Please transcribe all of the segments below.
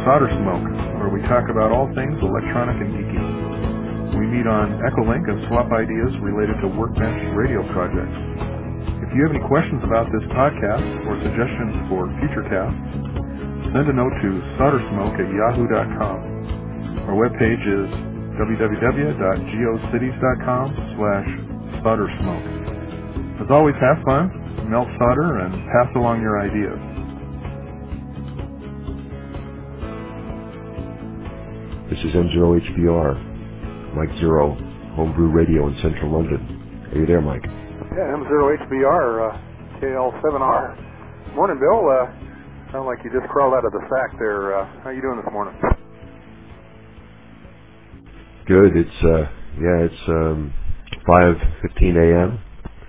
Solder Smoke, where we talk about all things electronic and geeky. We meet on Echolink and swap ideas related to Workbench radio projects. If you have any questions about this podcast or suggestions for future casts, send a note to soldersmoke@yahoo.com. Our webpage is www.geocities.com/soldersmoke. As always, have fun, melt solder, and pass along your ideas. This is M0HBR, Mike Zero, Homebrew Radio in Central London. Are you there, Mike? Yeah, M0HBR, KL7R. Morning, Bill. Sound like you just crawled out of the sack there. How you doing this morning? Good. It's 5:15 a.m.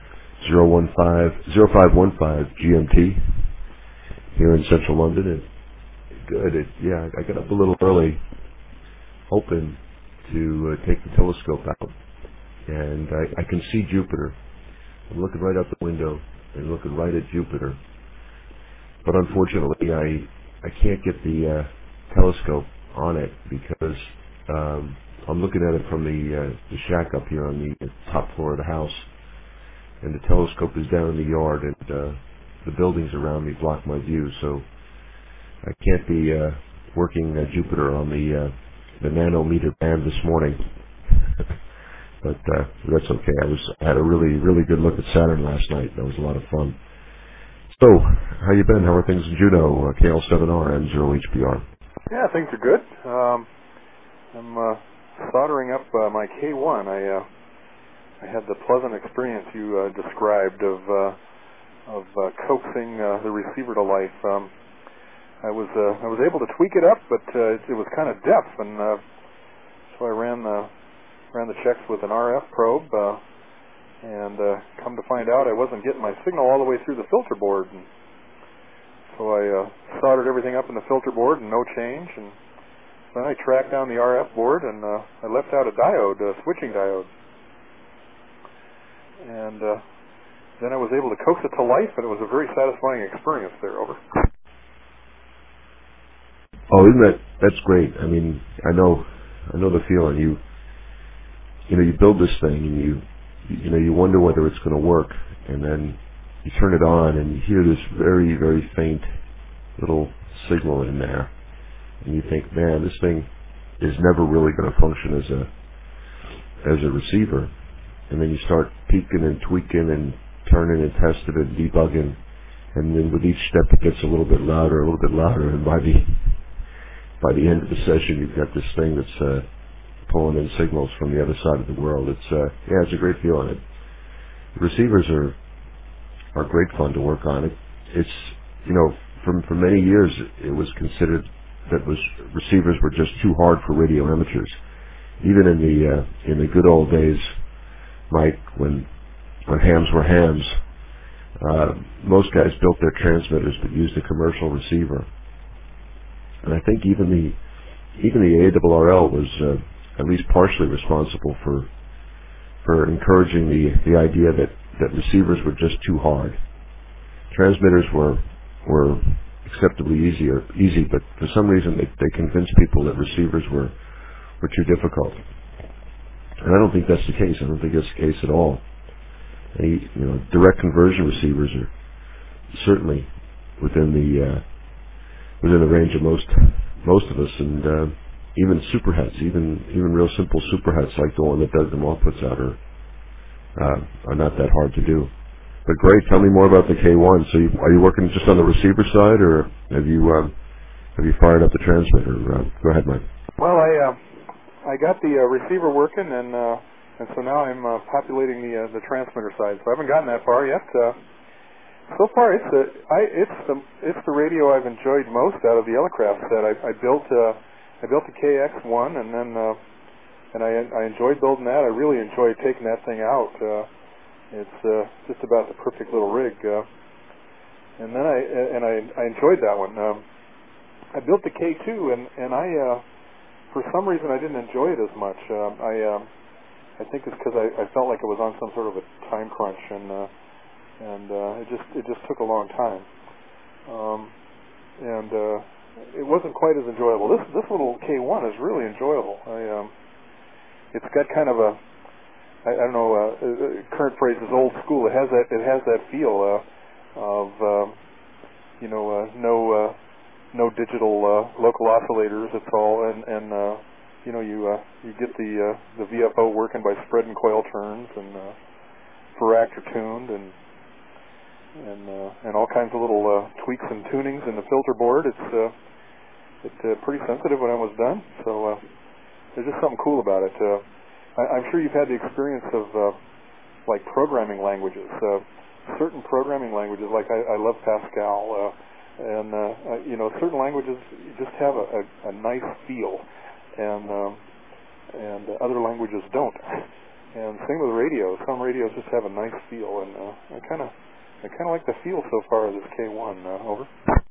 0515 GMT here in Central London. And good. I got up a little early, hoping to take the telescope out, and I can see Jupiter. I'm looking right out the window and looking right at Jupiter. But unfortunately, I can't get the telescope on it because I'm looking at it from the shack up here on the top floor of the house, and the telescope is down in the yard, and the buildings around me block my view, so I can't be working Jupiter on the nanometer band this morning. But that's okay. I had a really good look at Saturn last night. That was a lot of fun. So, how you been? How are things in Juneau? KL7R and M0HBR. Yeah, things are good. I'm soldering up my K1. I had the pleasant experience you described of coaxing the receiver to life. I was able to tweak it up, but it was kind of deaf, and so I ran the checks with an RF probe, and come to find out I wasn't getting my signal all the way through the filter board, and so I soldered everything up in the filter board and no change, and then I tracked down the RF board and I left out a diode, a switching diode, and then I was able to coax it to life, and it was a very satisfying experience there. Over. Oh, that's great. I mean, I know the feeling. You build this thing, and you wonder whether it's going to work, and then you turn it on, and you hear this very, very faint little signal in there, and you think, man, this thing is never really going to function as a receiver. And then you start peeking and tweaking and turning and testing and debugging, and then with each step it gets a little bit louder, and by the end of the session, you've got this thing that's pulling in signals from the other side of the world. It's a great feeling. Receivers are great fun to work on. It's for many years it was considered that receivers were just too hard for radio amateurs. Even in the good old days, Mike, when hams were hams, most guys built their transmitters but used a commercial receiver. And I think even the ARRL was at least partially responsible for encouraging the idea that receivers were just too hard. Transmitters were acceptably easy, but for some reason they convinced people that receivers were too difficult. And I don't think that's the case. I don't think that's the case at all. Direct conversion receivers are certainly within the range of most of us, and even superheads, even real simple superheads like the one that Doug DeMaw puts out are not that hard to do. But great, tell me more about the K1. So are you working just on the receiver side, or have you fired up the transmitter? Go ahead, Mike. Well, I got the receiver working, and so now I'm populating the transmitter side. So I haven't gotten that far yet. So far, it's the radio I've enjoyed most out of the Elecraft set. I built the KX1, and then I enjoyed building that. I really enjoyed taking that thing out. It's just about the perfect little rig. And then I enjoyed that one. I built the K2, and I for some reason I didn't enjoy it as much. I think it's because I felt like it was on some sort of a time crunch, and it just took a long time. it wasn't quite as enjoyable. This little K1 is really enjoyable. It's got kind of a, I don't know, current phrase is old school. It has that feel of no digital local oscillators at all, and you get the VFO working by spread and coil turns, and varactor tuned, and all kinds of little tweaks and tunings in the filter board. It's pretty sensitive when I was done, so there's just something cool about it. I'm sure you've had the experience of like programming languages. Certain programming languages, like I love Pascal, and certain languages just have a nice feel, and other languages don't. And same with radios. Some radios just have a nice feel, and I kind of like the feel so far of this K1. Over.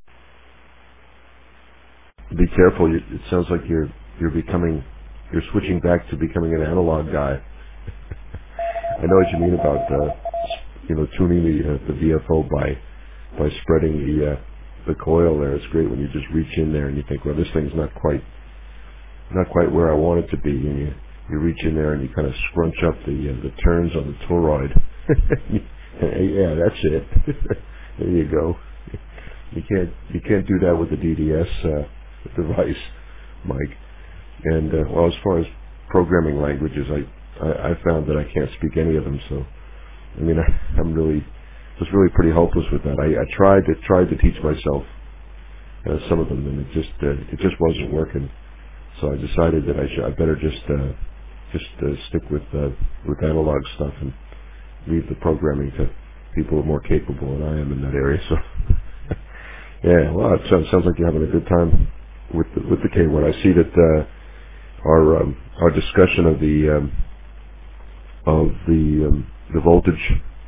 Be careful. It sounds like you're switching back to becoming an analog guy. I know what you mean about tuning the VFO by spreading the coil there. It's great when you just reach in there and you think, well, this thing's not quite where I want it to be, and you reach in there and you kind of scrunch up the turns on the toroid. Yeah, that's it. There you go. You can't do that with the DDS device, Mike. And as far as programming languages, I found that I can't speak any of them. So, I mean, I was really pretty hopeless with that. I tried to teach myself some of them, and it just wasn't working. So I decided that I better just stick with analog stuff and leave the programming to people who are more capable than I am in that area. So, yeah, well, it sounds like you're having a good time with the K1. I see that our discussion of the voltage.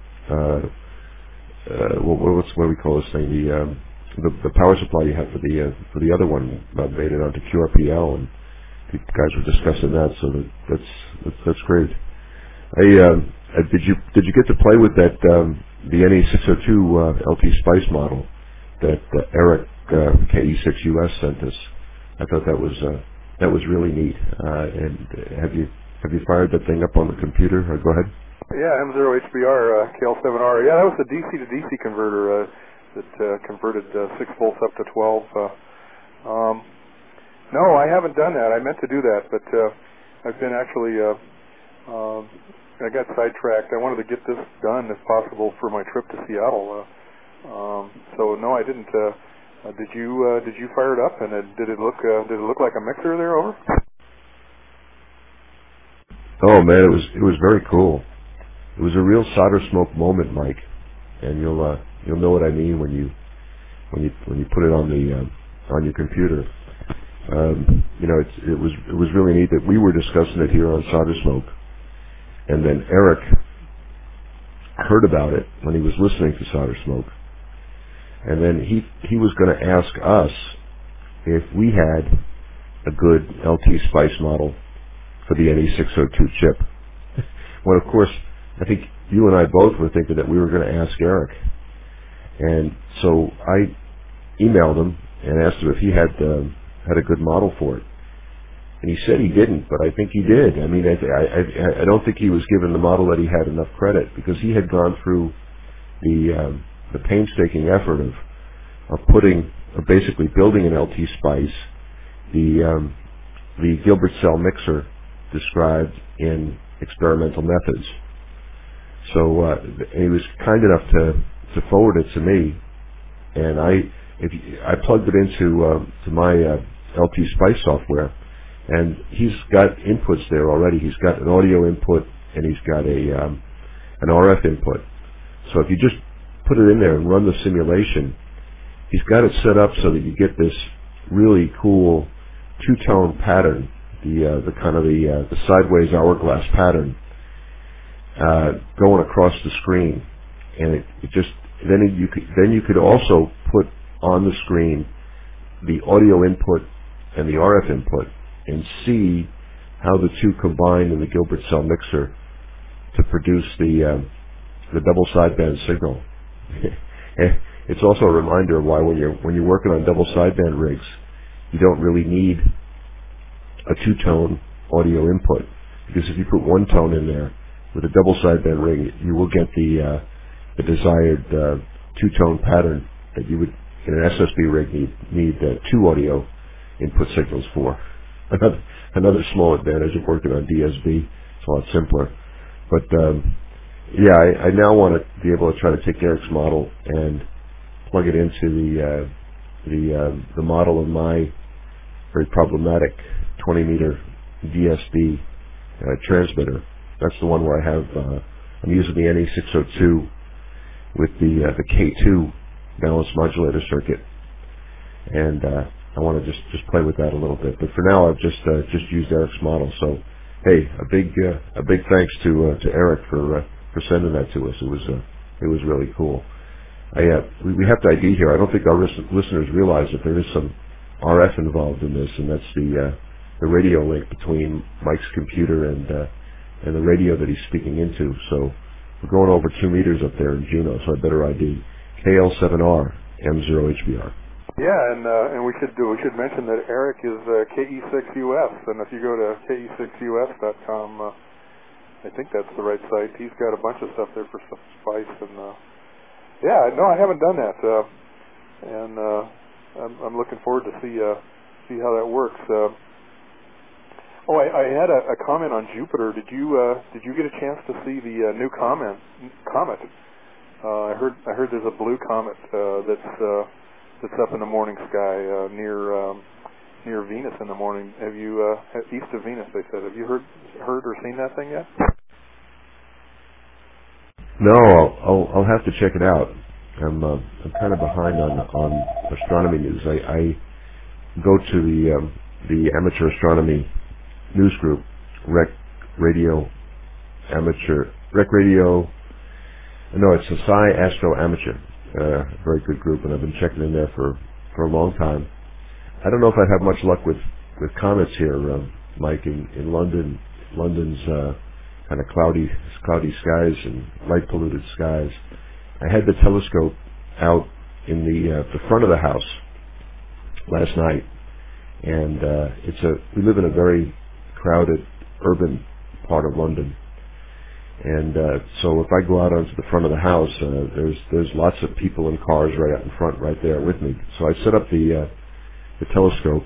What do we call this thing? The power supply you have for the other one made it onto QRPL, and the guys were discussing that. So that's great. Did you get to play with that the NE602 LT Spice model that Eric KE6US sent us? I thought that was really neat. And have you fired that thing up on the computer? Go ahead. Yeah, M0HBR KL7R. Yeah, that was the DC to DC converter that converted 6 volts up to 12. No, I haven't done that. I meant to do that, but I've been actually I got sidetracked. I wanted to get this done if possible for my trip to Seattle. So no, I didn't. Did you fire it up, and did it look like a mixer there? Over. Oh man, it was very cool. It was a real solder smoke moment, Mike, and you'll know what I mean when you put it on your computer. It was really neat that we were discussing it here on Solder Smoke, and then Eric heard about it when he was listening to Solder Smoke, and then he was going to ask us if we had a good LT Spice model for the NE602 chip. Well, of course, I think you and I both were thinking that we were going to ask Eric. And so I emailed him and asked him if he had a good model for it. And he said he didn't, but I think he did. I mean, I don't think he was given the model that he had enough credit, because he had gone through the painstaking effort of basically building an LT Spice, the Gilbert cell mixer described in Experimental Methods. So he was kind enough to forward it to me, and I plugged it into my LT Spice software, and he's got inputs there already. He's got an audio input, and he's got an RF input. So if you just put it in there and run the simulation, he's got it set up so that you get this really cool two-tone pattern, the kind of the sideways hourglass pattern going across the screen, and then you could also put on the screen the audio input and the RF input and see how the two combine in the Gilbert cell mixer to produce the double sideband signal. It's also a reminder of why when you're working on double sideband rigs, you don't really need a two-tone audio input, because if you put one tone in there with a double sideband ring, you will get the desired two-tone pattern that you would in an SSB rig need two audio input signals for. Another small advantage of working on DSB. It's a lot simpler. But I now want to be able to try to take Eric's model and plug it into the model of my very problematic 20-meter DSB transmitter. That's the one where I have I'm using the NE602 with the K2 balanced modulator circuit, and I want to just play with that a little bit. But for now, I've just used Eric's model. So, hey, a big thanks to Eric for sending that to us. It was really cool. We have to ID here. I don't think our listeners realize that there is some RF involved in this, and that's the radio link between Mike's computer and the radio that he's speaking into. So we're going over 2 meters up there in Juneau, so I better ID KL7R M0HBR. Yeah, and we should mention that Eric is KE6US, and if you go to KE6US.com, I think that's the right site. He's got a bunch of stuff there for Spice, and I haven't done that, and I'm looking forward to see how that works. I had a comment on Jupiter. Did you get a chance to see the new comet? I heard there's a blue comet that's up in the morning sky near Venus in the morning. Have you east of Venus? They said. Have you heard or seen that thing yet? No, I'll have to check it out. I'm kind of behind on astronomy news. I go to the amateur astronomy news group, Rec Radio. No, it's the Sci Astro Amateur. Very good group, and I've been checking in there for a long time. I don't know if I'd have much luck with comets here, Mike, in London. London's kind of cloudy skies and light polluted skies. I had the telescope out in the front of the house last night, and we live in a very crowded urban part of London. And so if I go out onto the front of the house, there's lots of people and cars right out in front, right there with me. So I set up the telescope,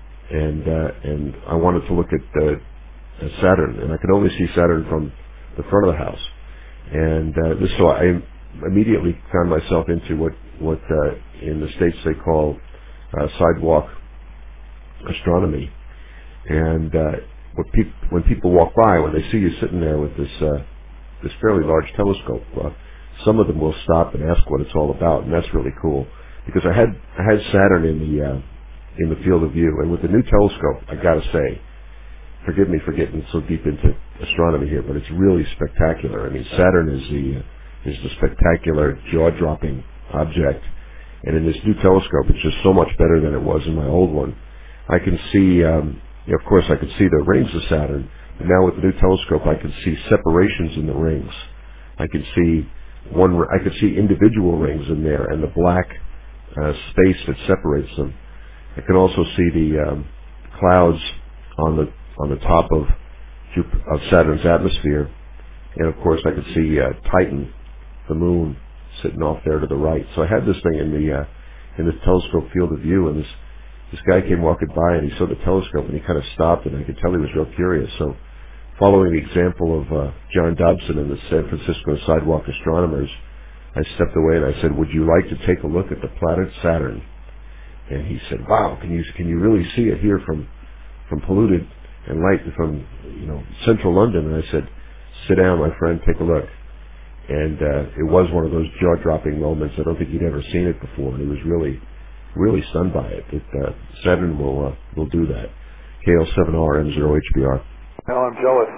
and I wanted to look at Saturn, and I could only see Saturn from the front of the house. And so I immediately found myself into what in the States they call sidewalk astronomy. And when people walk by, when they see you sitting there with this fairly large telescope, some of them will stop and ask what it's all about, and that's really cool. Because I had Saturn in the field of view, and with the new telescope, I got to say, forgive me for getting so deep into astronomy here, but it's really spectacular. I mean, Saturn is the spectacular, jaw-dropping object, and in this new telescope, it's just so much better than it was in my old one. I can see. Of course, I could see the rings of Saturn, but now with the new telescope, I can see separations in the rings. I could see individual rings in there, and the black space that separates them. I can also see the clouds on the top of Saturn's atmosphere, and of course, I could see Titan, the moon, sitting off there to the right. So I had this thing in the telescope field of view, and this guy came walking by, and he saw the telescope, and he kind of stopped, and I could tell he was real curious. So, following the example of John Dobson and the San Francisco Sidewalk Astronomers, I stepped away and I said, "Would you like to take a look at the planet Saturn?" And he said, "Wow, can you really see it here from polluted and light from central London?" And I said, "Sit down, my friend, take a look." And it was one of those jaw-dropping moments. I don't think he'd ever seen it before, and he was really stunned by it. Saturn will do that. KL7R M0HBR. Well, I'm jealous.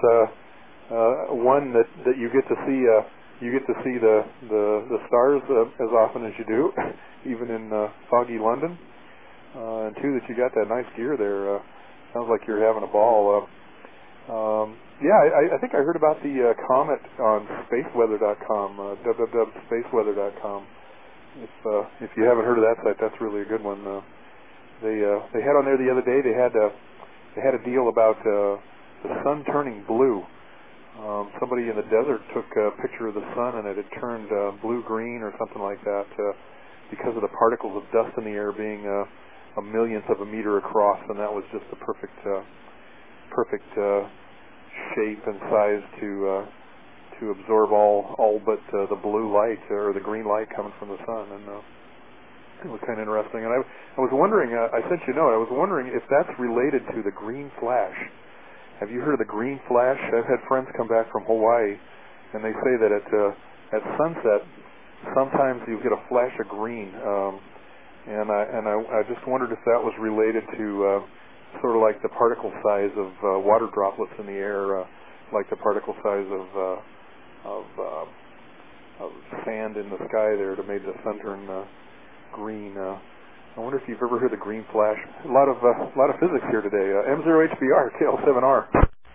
One that you get to see the stars as often as you do, even in foggy London. And two, that you got that nice gear there. Sounds like you're having a ball. I think I heard about the comet on spaceweather.com, www.spaceweather.com. If you haven't heard of that site, that's really a good one. They had on there the other day. They had a deal about the sun turning blue. Somebody in the desert took a picture of the sun, and it had turned blue-green or something like that because of the particles of dust in the air being a millionth of a meter across, and that was just the perfect shape and size to absorb all but the blue light or the green light coming from the sun, and it was kind of interesting. And I was wondering, I sent you a note. I was wondering if that's related to the green flash. Have you heard of the green flash? I've had friends come back from Hawaii, and they say that at sunset, sometimes you get a flash of green, and I just wondered if that was related to sort of like the particle size of water droplets in the air, like the particle size of sand in the sky there to make the sun turn green. I wonder if you've ever heard the green flash. A lot of physics here today. M0HBR, KL7R.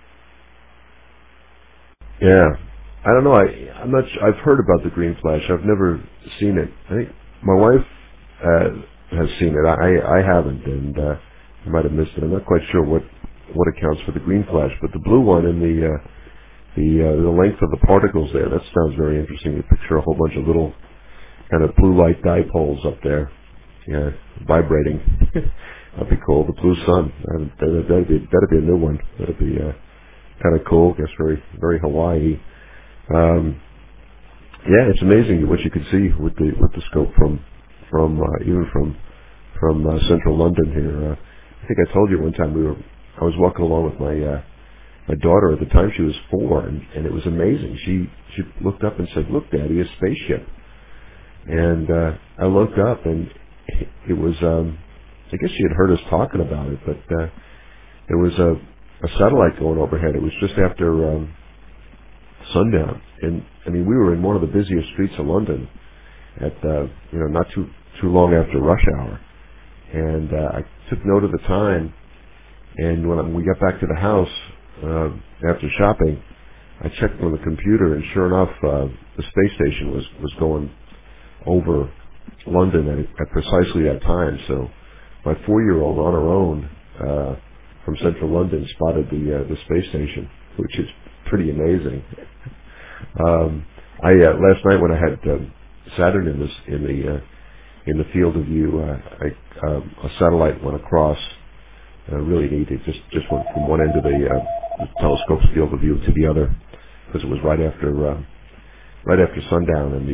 Yeah, I don't know. I'm not. I've heard about the green flash. I've never seen it. I think my wife has seen it. I haven't, and I might have missed it. I'm not quite sure what accounts for the green flash, but the blue one and the length of the particles there. That sounds very interesting. You picture a whole bunch of little kind of blue light dipoles up there. Yeah, vibrating. That'd be cool. The blue sun. That'd be a new one. That'd be kind of cool. I guess very, very Hawaii. Yeah, it's amazing what you can see with the scope from even from central London here. I think I told you one time I was walking along with my daughter at the time. She was 4, and it was amazing. She looked up and said, "Look, Daddy, a spaceship." And I looked up, and it was, I guess she had heard us talking about it, but there was a satellite going overhead. It was just after sundown, and I mean, we were in one of the busiest streets of London at not too long after rush hour, and I took note of the time, and when we got back to the house after shopping, I checked on the computer, and sure enough, the space station was going over London at precisely that time. So my 4-year-old on her own from central London spotted the space station, which is pretty amazing. Last night when I had Saturn in the field of view, a satellite went across. Really neat. It just went from one end of the telescope's field of view to the other, because it was right after sundown, and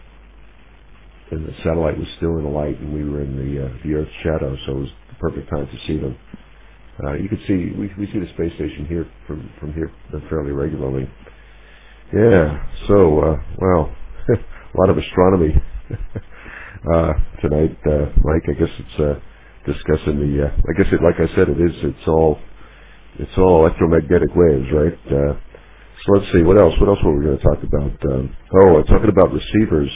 the satellite was still in the light, and we were in the Earth's shadow, so it was the perfect time to see them. You could see we see the space station here from here fairly regularly. Yeah. So well, a lot of astronomy tonight, Mike. I guess it's discussing the. I guess like I said, it's all electromagnetic waves, right? So let's see, what else were we going to talk about? Talking about receivers.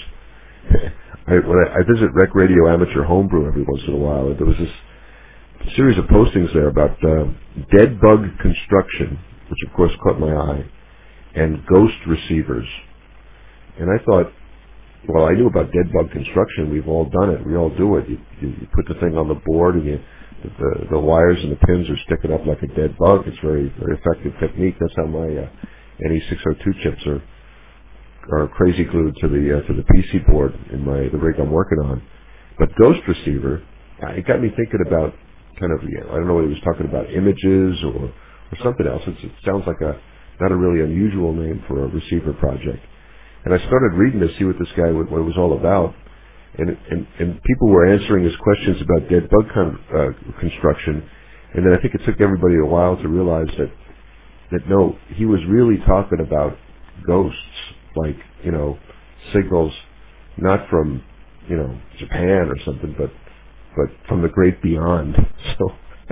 When I visit Rec Radio Amateur Homebrew every once in a while, there was this series of postings there about dead bug construction, which of course caught my eye, and ghost receivers. And I thought, well, I knew about dead bug construction. We've all done it. We all do it. You put the thing on the board, and the wires and the pins are sticking up like a dead bug. It's very, very effective technique. That's how my NE602 chips are crazy glued to the PC board in the rig I'm working on. But ghost receiver, it got me thinking about kind of, I don't know whether he was talking about images or something else. It sounds like not a really unusual name for a receiver project. And I started reading to see what this guy, what it was all about. And people were answering his questions about dead bug construction. And then I think it took everybody a while to realize that no, he was really talking about ghosts, like, signals not from, Japan or something, but from the great beyond. So,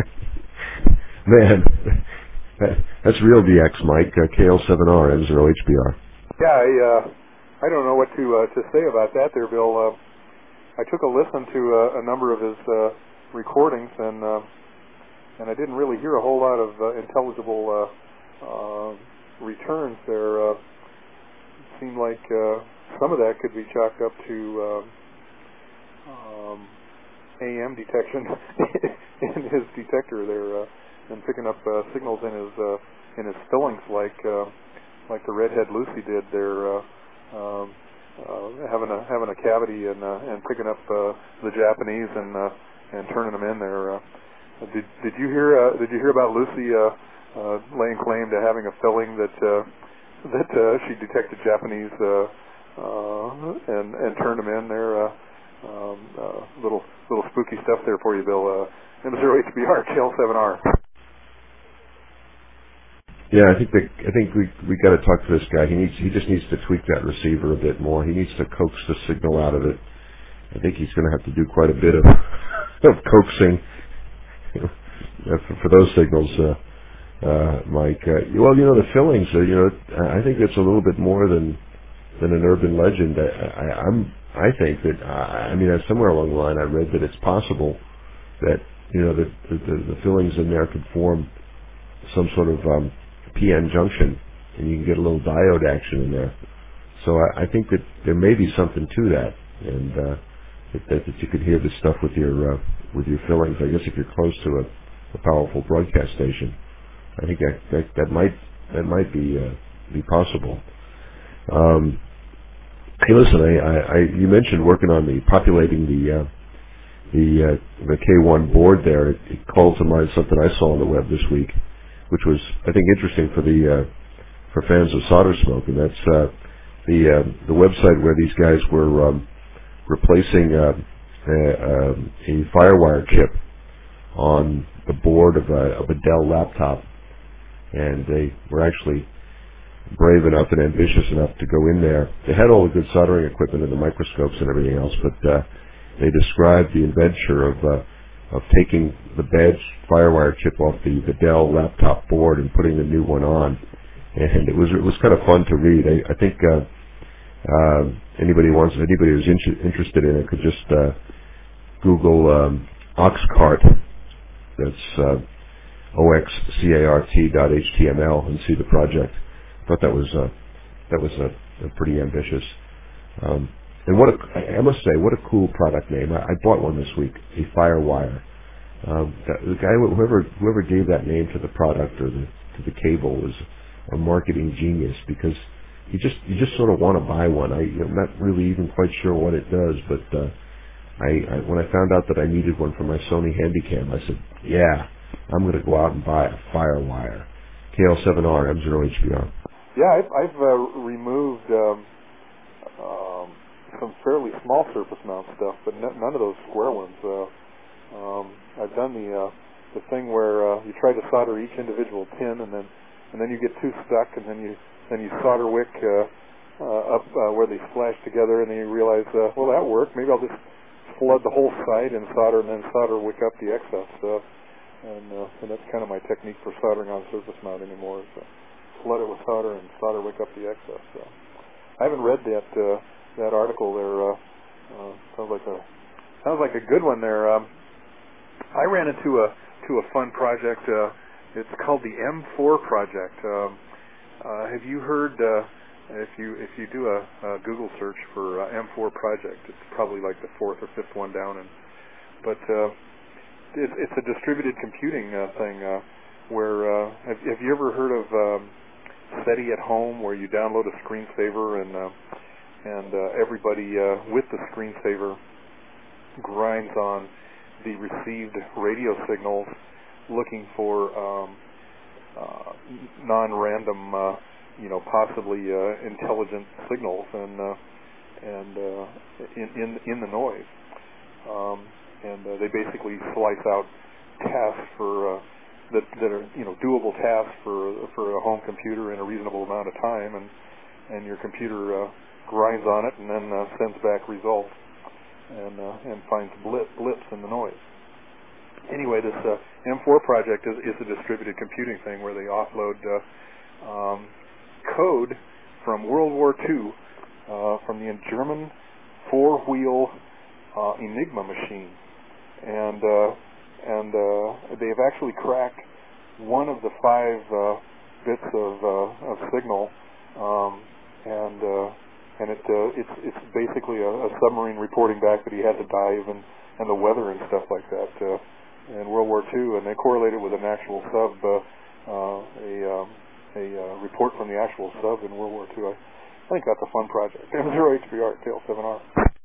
man, that's real DX, Mike. KL7R, M0HBR. Yeah, I don't know what to say about that there, Bill. I took a listen to a number of his recordings, and I didn't really hear a whole lot of intelligible returns there. It seemed like some of that could be chalked up to AM detection in his detector there, and picking up signals in his fillings like the redhead Lucy did there, having a cavity and picking up the Japanese and turning them in there. Did you hear about Lucy laying claim to having a filling that she detected Japanese and turned them in there? Little spooky stuff there for you, Bill. M0HBR KL7R. Yeah, I think we got to talk to this guy. He just needs to tweak that receiver a bit more. He needs to coax the signal out of it. I think he's going to have to do quite a bit of coaxing for those signals, Mike. Well, the fillings. I think it's a little bit more than an urban legend. I think that somewhere along the line I read that it's possible that the fillings in there could form some sort of PN junction, and you can get a little diode action in there. So I think that there may be something to that, and that you could hear this stuff with your fillings. I guess if you're close to a powerful broadcast station, I think that might be possible. Hey, listen, you mentioned working on populating the K1 board there. It called to mind something I saw on the web this week, which was, I think, interesting for fans of Solder Smoke, and that's the website where these guys were replacing a FireWire chip on the board of a Dell laptop, and they were actually brave enough and ambitious enough to go in there. They had all the good soldering equipment and the microscopes and everything else, but they described the adventure of taking the bad FireWire chip off the Dell laptop board and putting the new one on, and it was kind of fun to read. I think anybody who's interested in it could just Google Oxcart. That's oxcart.html and see the project. I thought that was pretty ambitious. And I must say, what a cool product name. I bought one this week, a FireWire. The guy, whoever gave that name to the product or to the cable was a marketing genius, because you just sort of want to buy one. I'm not really even quite sure what it does, but when I found out that I needed one for my Sony Handycam, I said, yeah, I'm going to go out and buy a FireWire. KL7R, M0HBR. Yeah, I've removed some fairly small surface mount stuff, but none of those square ones. I've done the thing where you try to solder each individual pin, and then you get two stuck, and then you solder wick up where they splash together, and then you realize, well, that worked. Maybe I'll just flood the whole side and then solder wick up the excess. And that's kind of my technique for soldering on surface mount anymore. So flood it with solder and solder wick up the excess. So I haven't read that article there. Sounds like a good one there. I ran into a fun project. It's called the M4 project. Have you heard? If you do a Google search for M4 project, it's probably like the fourth or fifth one down. But it's a distributed computing thing. Where have you ever heard of SETI at Home, where you download a screensaver and everybody with the screensaver grinds on the received radio signals, looking for non-random, possibly intelligent signals, and in the noise, and they basically slice out tasks for that are doable tasks for a home computer in a reasonable amount of time, and your computer grinds on it and then sends back results and finds blips in the noise. Anyway, this M4 project is a distributed computing thing where they offload code from World War II from the German four-wheel Enigma machine, and they've actually cracked one of the 5 bits of signal, and and it's basically a submarine reporting back that he had to dive and the weather and stuff like that in World War II, and they correlated with an actual sub, a report from the actual sub in World War II. I think that's a fun project. M0HBR, KL7R.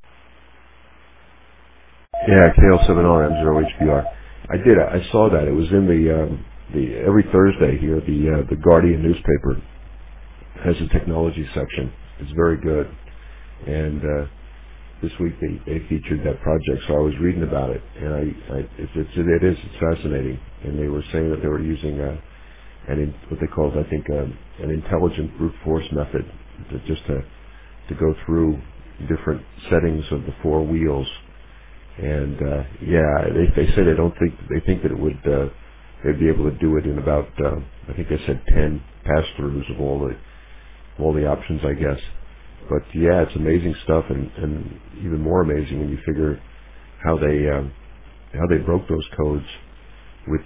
Yeah, KL7R, M0HBR. I saw that. It was in the every Thursday here. The Guardian newspaper has a technology section. It's very good, and this week they featured that project. So I was reading about it, and it's fascinating. And they were saying that they were using what they called, I think, an intelligent brute force method to go through different settings of the four wheels. And they say they think that it would they'd be able to do it in about I think they said 10 pass-throughs of all the options, I guess. But yeah, it's amazing stuff, and even more amazing when you figure how they broke those codes with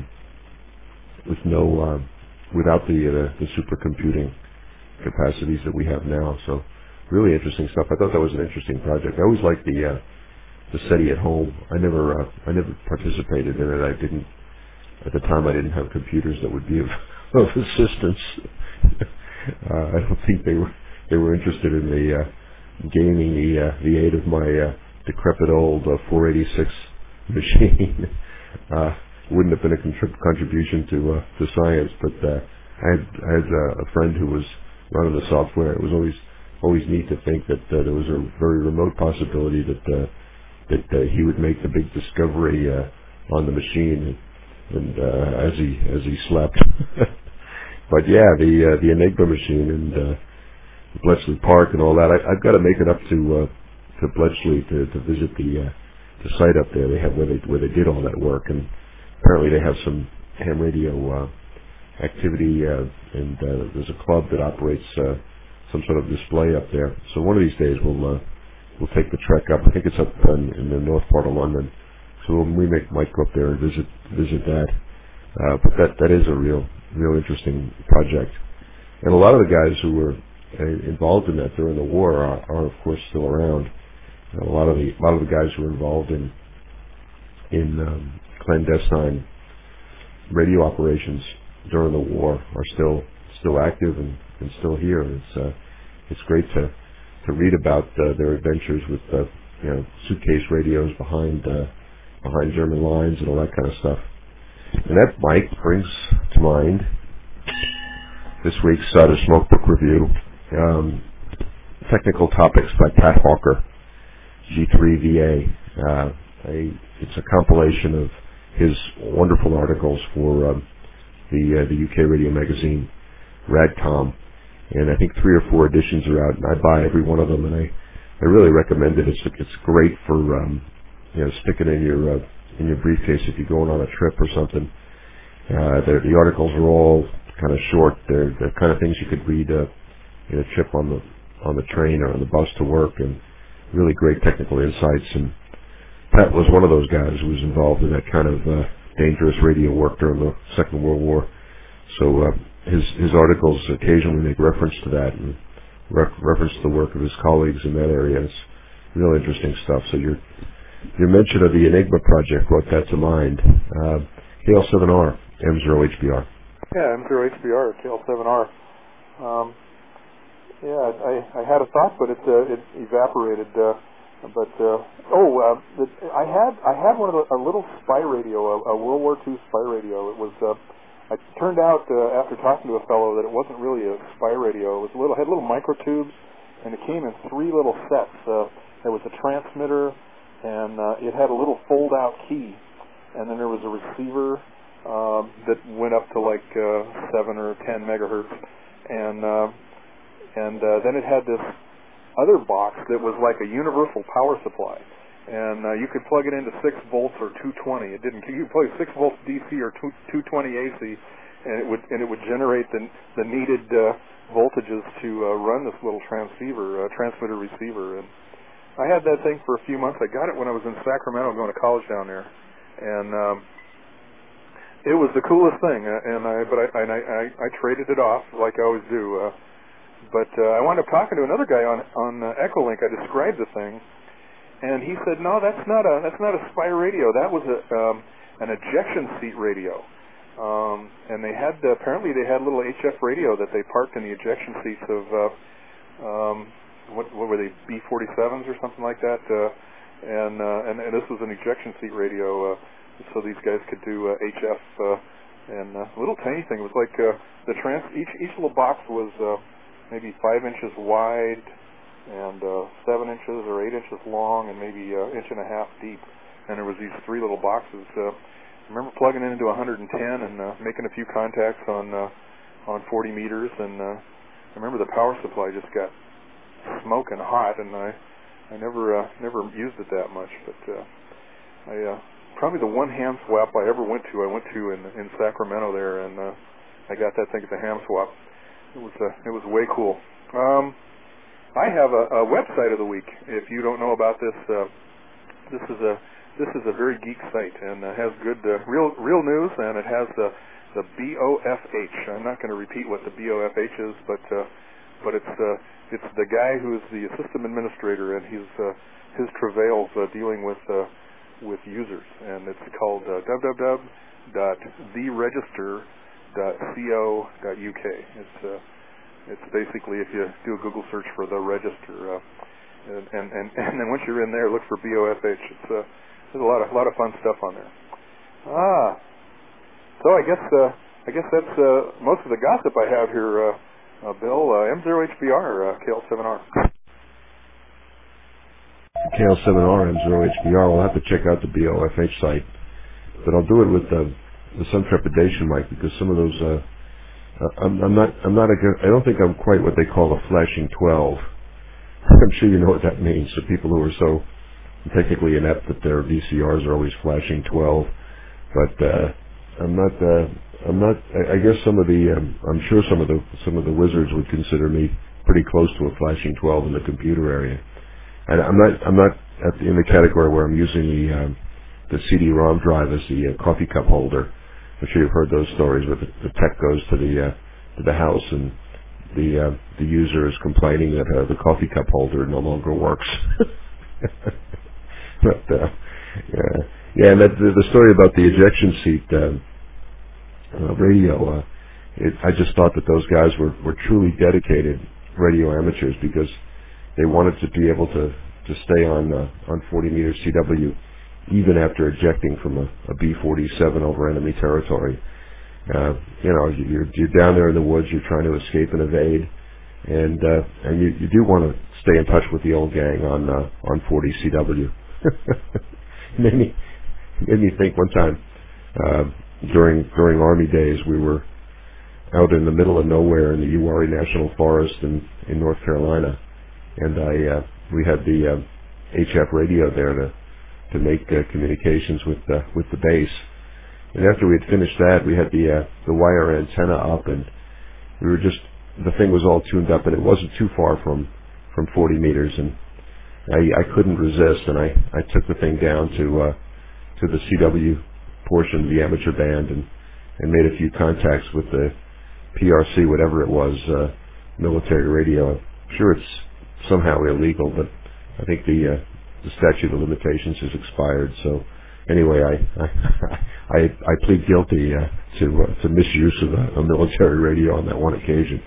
no without the supercomputing capacities that we have now. So really interesting stuff. I thought that was an interesting project. I always liked the SETI at home. I never participated in it. At the time I didn't have computers that would be of assistance. I don't think they were interested in gaining the aid of my decrepit old 486 machine. Wouldn't have been a contribution to science, but I had a friend who was running the software. It was always neat to think that there was a very remote possibility that he would make the big discovery on the machine, and as he slept. But yeah, the Enigma machine and Bletchley Park and all that. I've got to make it up to Bletchley to visit the site up there. They have where they did all that work, and apparently they have some ham radio activity, and there's a club that operates some sort of display up there. So one of these days we'll take the trek up. I think it's up in the north part of London. So we might go up there and visit that. But that is a real interesting project. And a lot of the guys who were involved in that during the war are of course still around. A lot of the guys who were involved in clandestine radio operations during the war are still active and still here. And it's great to read about their adventures with suitcase radios behind German lines and all that kind of stuff. And that, Mike, brings to mind this week's The Smokebook Review. Technical Topics by Pat Hawker, G3VA. It's a compilation of his wonderful articles for the UK radio magazine Radcom, and I think 3 or 4 editions are out, and I buy every one of them, and I really recommend it. It's great for sticking in your briefcase if you're going on a trip or something. The articles are all kind of short. They're the kind of things you could read in a trip on the train or on the bus to work, and really great technical insights. And Pat was one of those guys who was involved in that kind of dangerous radio work during the Second World War. So his articles occasionally make reference to that and reference to the work of his colleagues in that area. It's real interesting stuff. So your mention of the Enigma project brought that to mind. KL7R, M0HBR. Yeah, M0HBR, KL7R. I had a thought, but it evaporated. I had one of a little spy radio, a World War II spy radio. It was. It turned out after talking to a fellow that it wasn't really a spy radio. It was had little microtubes, and it came in 3 little sets. There was a transmitter, and it had a little fold-out key, and then there was a receiver that went up to like 7 or 10 megahertz, and then it had this other box that was like a universal power supply, and you could plug it into 6 volts or 220. You could plug 6 volts DC or 220 AC, and it would generate the needed voltages to run this little transmitter receiver. And I had that thing for a few months. I got it when I was in Sacramento going to college down there, and it was the coolest thing. But I traded it off like I always do. But I wound up talking to another guy on Echolink. I described the thing, and he said, "No, that's not a Spire radio. That was an ejection seat radio." And they had apparently they had a little HF radio that they parked in the ejection seats of what were they, B-47s or something like that. And this was an ejection seat radio, so these guys could do HF and a little tiny thing. It was like each little box was maybe 5 inches wide and 7 inches or 8 inches long and maybe an inch and a half deep. And there was these three little boxes. I remember plugging it into 110 and making a few contacts on 40 meters. And I remember the power supply just got smoking hot, and I never used it that much. But I probably the one ham swap I ever went to in Sacramento there, and I got that thing at the ham swap. It was way cool. I have a website of the week. If you don't know about this, this is a very geek site, and has good real news, and it has the BOFH. I'm not going to repeat what the BOFH is, but it's the guy who's the system administrator, and his travails dealing with users, and it's called www.theregister.co.uk. It's basically, if you do a Google search for the register, and then once you're in there, look for BOFH. There's a lot of fun stuff on there. So I guess that's most of the gossip I have here, Bill. M0HBR, KL7R. KL7R, M0HBR. We'll have to check out the BOFH site, but I'll do it with some trepidation, Mike, because some of those. I don't think I'm quite what they call a flashing 12. I'm sure you know what that means. So people who are so technically inept that their VCRs are always flashing 12, but I'm not. I guess I'm sure some of the wizards would consider me pretty close to a flashing 12 in the computer area. And I'm not in the category where I'm using the CD-ROM drive as the coffee cup holder. I'm sure you've heard those stories where the tech goes to the house and the user is complaining that the coffee cup holder no longer works. But and the story about the ejection seat radio, I just thought that those guys were truly dedicated radio amateurs, because they wanted to be able to stay on 40 meters CW even after ejecting from a B-47 over enemy territory. You're down there in the woods, you're trying to escape and evade, and you do want to stay in touch with the old gang on 40 CW. made me think one time during Army days, we were out in the middle of nowhere in the Uwharrie National Forest in North Carolina, and we had the HF radio there to make communications with the base. And after we had finished that, we had the wire antenna up, and the thing was all tuned up, and it wasn't too far from 40 meters, and I couldn't resist, and I took the thing down to the CW portion of the amateur band and made a few contacts with the PRC, whatever it was, military radio. I'm sure it's somehow illegal, but I think the statute of limitations has expired. So anyway, I plead guilty to misuse of a military radio on that one occasion.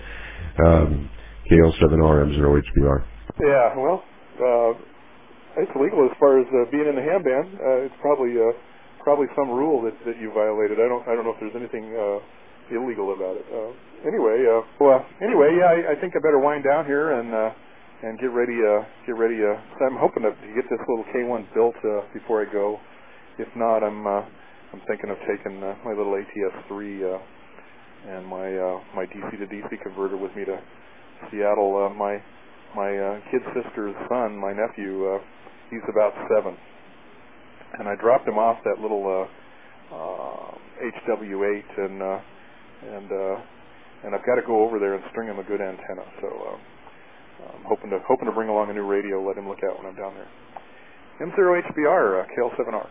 KL7R, M0HBR. Yeah, well, it's legal as far as being in the ham band. It's probably some rule that you violated. I don't know if there's anything illegal about it. Anyway, I think I better wind down here and get ready. I'm hoping to get this little K1 built before I go. If not, I'm thinking of taking my little ATS-3 and my DC to DC converter with me to Seattle. My kid sister's son, my nephew, he's about 7, and I dropped him off that little HW8, and I've got to go over there and string him a good antenna. So I'm hoping to bring along a new radio, let him look at when I'm down there. M0HBR, KL7R.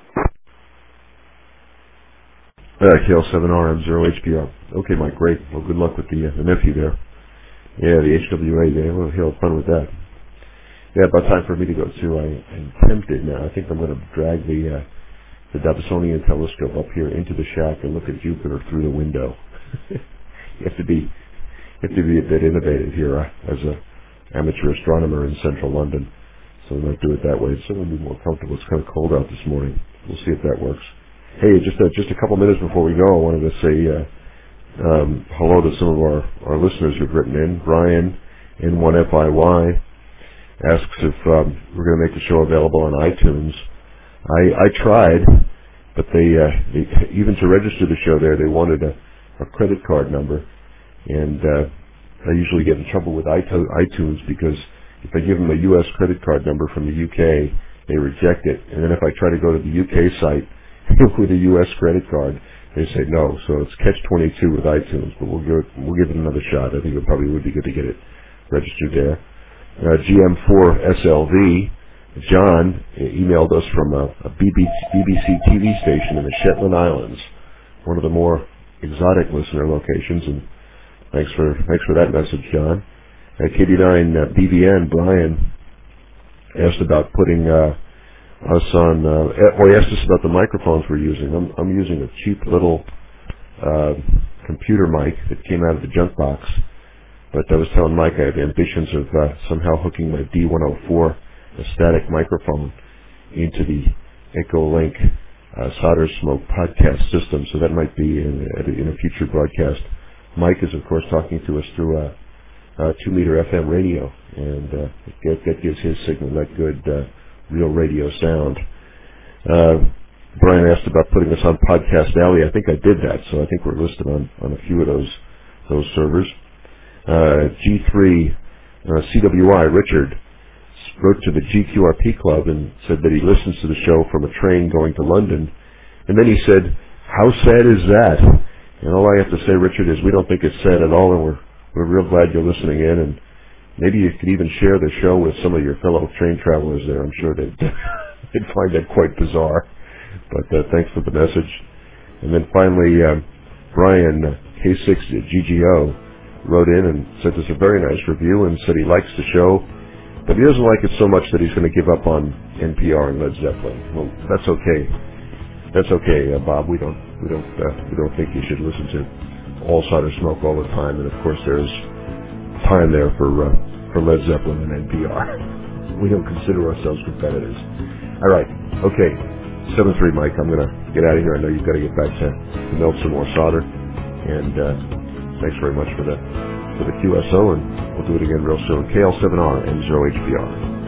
KL7R, M0HBR. Okay, Mike, great. Well, good luck with the nephew there. Yeah, the HWA, he'll have fun with that. Yeah, about time for me to go too. I'm tempted now. I think I'm going to drag the Dobsonian telescope up here into the shack and look at Jupiter through the window. You have to be a bit innovative here as a amateur astronomer in central London. So we might do it that way. It's going to be more comfortable. It's kind of cold out this morning. We'll see if that works. Hey, just a couple minutes before we go, I wanted to say hello to some of our listeners who've written in. Brian, N1FIY, asks if we're going to make the show available on iTunes. I tried, but they even to register the show there, they wanted a credit card number, and I usually get in trouble with iTunes because if I give them a U.S. credit card number from the U.K., they reject it, and then if I try to go to the U.K. site with a U.S. credit card, they say no. So it's catch-22 with iTunes, but we'll give it another shot. I think it probably would be good to get it registered there. GM4SLV, John emailed us from a BBC TV station in the Shetland Islands, one of the more exotic listener locations, and thanks for that message, John. KD9 BBN, Brian asked about putting us on, he asked us about the microphones we're using. I'm using a cheap little computer mic that came out of the junk box. But I was telling Mike I have ambitions of somehow hooking my D104, a static microphone, into the EchoLink Solder Smoke podcast system. So that might be in a future broadcast. Mike is, of course, talking to us through a 2-meter FM radio, and that gives his signal that good real radio sound. Brian asked about putting us on Podcast Alley. I think I did that, so I think we're listed on a few of those servers. G3 CWI, Richard, wrote to the GQRP Club and said that he listens to the show from a train going to London. And then he said, how sad is that? And all I have to say, Richard, is we don't think it's sad at all, and we're real glad you're listening in. And maybe you could even share the show with some of your fellow train travelers there. I'm sure they'd find that quite bizarre. But thanks for the message. And then finally, Brian, K6GGO, wrote in and sent us a very nice review and said he likes the show, but he doesn't like it so much that he's going to give up on NPR and Led Zeppelin. Well, that's okay. That's okay, Bob. We don't think you should listen to all Solder Smoke all the time. And of course, there's time there for Led Zeppelin and NPR. We don't consider ourselves competitors. All right. Okay. 7-3, Mike. I'm going to get out of here. I know you've got to get back to melt some more solder. And thanks very much for the QSO, and we'll do it again real soon. KL7R, M0HBR.